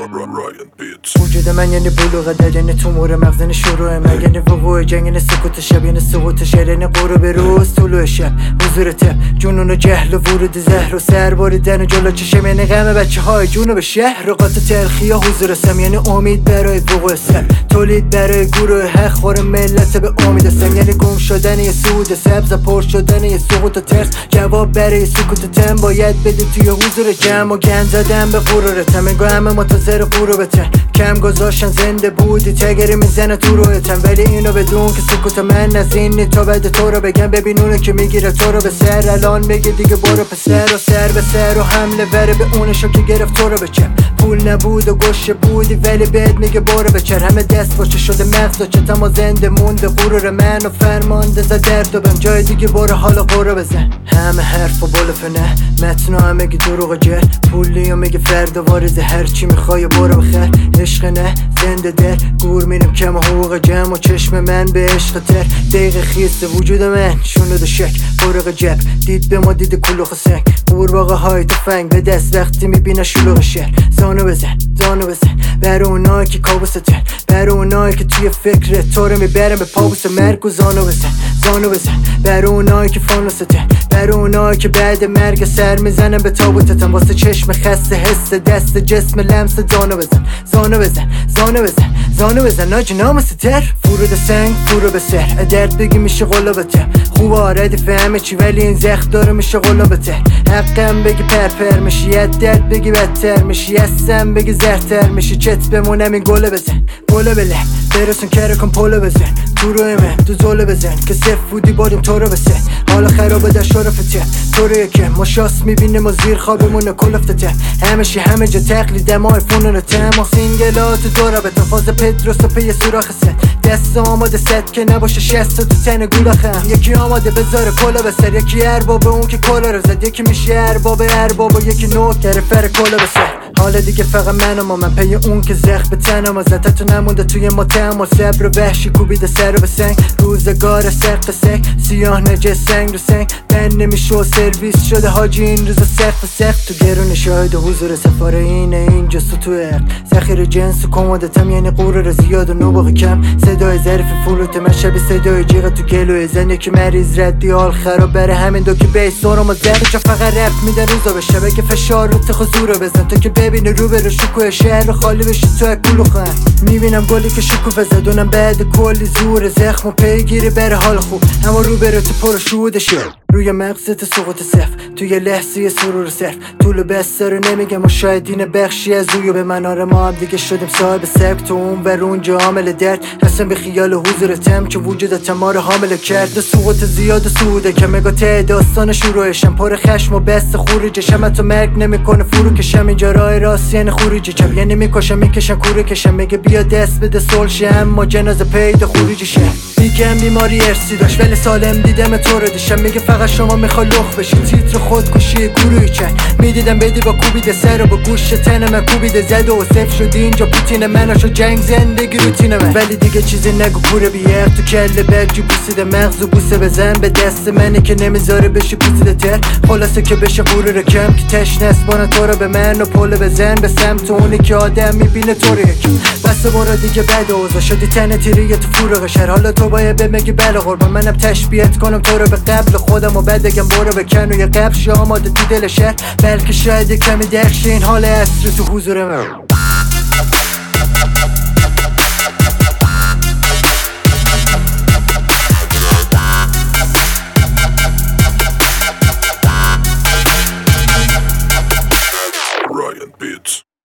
Ryan Beats. وجود من یعنی بلوغ در، یعنی تومور مغز، یعنی شروع من، یعنی وقوع جنگ، یعنی سکوت شب، یعنی سقوط شهر، یعنی غروب روز، طلوع شب، حضور تب، جنون و جهل و ورود زهر و سر باریدن و جلو چشم، یعنی غم بچه های جنوب شهر، رقات تلخی یا حضور سم، یعنی امید برای وقوع سر، تولید برای گروه حق خور ملت به امید سم، یعنی گم شدن یه سود سبز، پر شدن یه سقوط و ترس، جواب برای سکوت تم باید بدیم توی حضور جمع و گند زدن به غرورتم، انگار همه منتظر غروبتن، کم گذاشتن زنده بودی تگری میزنه تو رویتن، ولی اینو بدون که سکوت من از اینی تا بعد تو رو بگم، ببین اونه که میگیره تو رو به سر، الان میگه دیگه برو پسر و سر به سر و حمله وره به اونشو که گرفت تو رو بچم، پول نبود و گوشه بودی ولی بهت میگه برو بچر، همه دست باشه شده مغز و چتم و زنده مونده غرور من و فرمانده زد درد و بهم جای دیگه برو حالا قرو بزن، همه حرف و بلوفه نه متنو هم میگه دروغ جر، پولی و میگه فرد و وارزه هرچی میخوای برو بخیر، عشق نه زنده در گور میرم کم و حقوق جمع و چشم من به عشق تر، دقیقه خیست وجود من شونو دو شک برق جب، دید به ما دید کلوخ سنگ، قورباغه های تفنگ به دست وقتی میبینه شلوغ شهر، زانو بزن برای اونایی که کابوستن، برای اونایی که توی فکر تو رو میبرن به پابوس مرگ و زانو بزن برای اونایی که فانوستن، برای اونایی که بعد مرگ سر میزنن به تابوتتن، واسه چشم خسته حس دست جسم لمس، زانو بزن ناجی نامستر، فرود سنگ فرو به سر، درد بگی میشه قلابته، خوبه آردی فهمه چی ولی این زخم داره میشه قلابته، حقم بگی پرپر میشی، یه درد بگی بدتر میشی، یستم بگی زهتر میشی، چت بمونم این گله بزن، گله بله برسون کره کن پولو بزن، تو روی من تو زوله بزن که صف بودی باریم تو رو بسن، حالا خرابه در شرفته، تو رو یکم ما شاست میبینیم و زیر خوابمونه کلفته، همه جا تقلیده ما فونون تم و سینگلات دورا به تفاز پدروس و پی سوراخ سن، دست آماده ست که نباشه شست تو تن گولاخم، یکی آماده بذاره کلا بسر، یکی اربابه اون که کلا رو زد، یکی میشه ارباب و یکی نوکر فر کلا بسر، حالا دیگه فقط من پی اون که زخ به تنم زده تو نمونده توی ماتم و صبر و وحشی کوبیده سر به سنگ، روزگار سخت سک سیاه نجس سنگ رو سنگ، من نمیشه و سرویس شده حاجی این روزا سخت تو گرون شاهد و حضور سفاره اینجا تو عقل، ذخیر جنس و کمادتم، یعنی قرار زیاد و نوباق کم، صدای ظرف فلوت من شبیه صدای جیغ تو گلوی زنی که مریض ردی حال خراب، بره همین دو که بیس سرم و زرد جا فقط رفت میدن روزا بشه، بگه فشار رو تخزور رو بزن تو که ببینی رو به رو شکوه شهر خالی بشی تو کلو خن، میبینم گلی که شکوفه زدونم بعد کلی زور زخم و پیگیری بره حال خوب، اما رو بره تو پر شود شد روی مغزت سقوط صف، توی لحظه سرور صرف طول بسته رو نمیگم و شاید این بخشی از اویو به مناره، ما هم دیگه شدیم صاحب سبک تو اون بر اونجا عامل درد، هستم به خیال حضورتم که وجودت ما رو حامل کرد، سقوط زیاد و سوده که مگا ته داستان شروعشم، پر خشم و بست خروجشم، تو مرگ نمیکنه فرو کشم اینجا راه راست، یعنی خروجی چپ، یعنی میکشم کوره کشم، میگه بیا دست بده سلشه، اما جنازه پیدا خروجی شه، میگم بیماری ارسی داشت ولی سالم دیدم تو رو دیشم، میگه فقط شما میخوای لخ بشی، تیتر خودکشی گروهی چند میدیدم بدی با کوبیده سر و با گوش تن من کوبیده زد و صف شدی اینجا پوتین مناشو جنگ زندگی روتین من، ولی دیگه چیزی نگو کوره بیار تو کله بگجی بوسیده مغز و بوسه بزن به دست منی که نمیذاره بشی پوسیده تر، خلاصه که بشه غرور کم که تشنه اسبانه تو رو به من و پول بزن به سمت اونی که آدم میبینه تو رو یکم، بس برو دیگه بد اوضاع شدی تن تیری تو فروغ شهر، حالا تو باید بگی بله قربان منم تشبیهت کنم تو رو به قبل خودم و بعد بگم برو بکن و یه قبش آماده تو دل شهر، بلکه شاید کمی درخش این حال عصر تو حضور من. Ryan Beats.